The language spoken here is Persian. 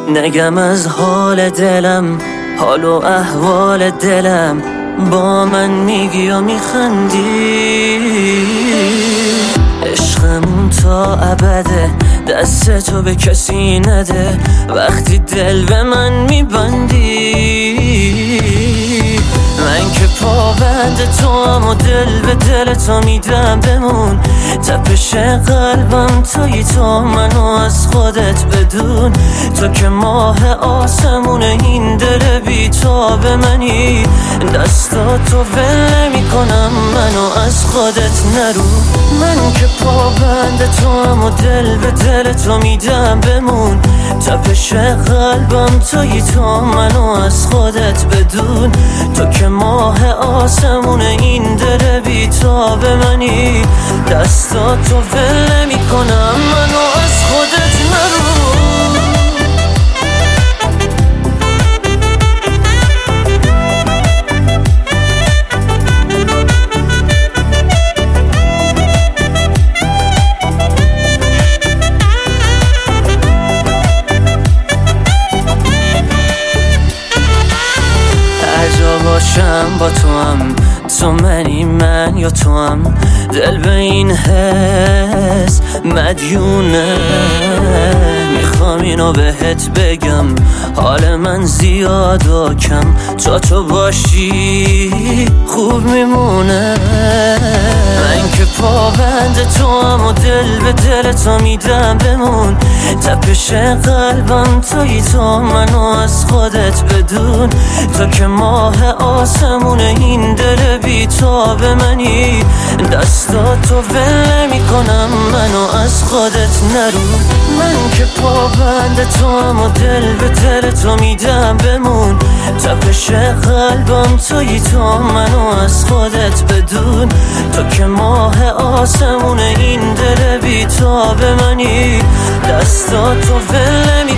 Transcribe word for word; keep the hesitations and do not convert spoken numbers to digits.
نگم از حال دلم، حال و احوال دلم، با من میگی و میخندی. عشقمون تا ابده، دست تو به کسی نده، وقتی دل به من میبندی. من که پابند تو هم و دل به دل تو میدم بمون. تپش قلبم تویی تو، منو از خودت بدون. تو که ماه آسمون این دل بی تاب منی، دستاتو ول نمی کنم، منو از خودت نرو. من که پابند تو هم و دل به دل تو میدم بمون. تپش قلبم تویی تو، منو از خودت بدون. تو که ماه آسمون این دل بی تاب منی، دستاتو ول نمی کنم، منو از خودت نرو. باشم با تو هم، تو منی من یا تو هم، دل به این حس مدیونه. میخوام اینو بهت بگم، حال من زیاد و کم، تا تو باشی خوب میمونه. من که پابند تو هم و دل به دل تو میدم بمون. تپش قلبم تویی تو، منو از خودت بدون. تو که ماه آسمون این دل بی تاب منی، دستاتو ول نمی کنم، منو از خودت نرو. من که پابند تو هم و دل به دل تو میدم بمون. تپش قلبم تویی تو، منو از خودت بدون. تو که ماه آسمون این دل بی تاب منی، دستاتو ول نمی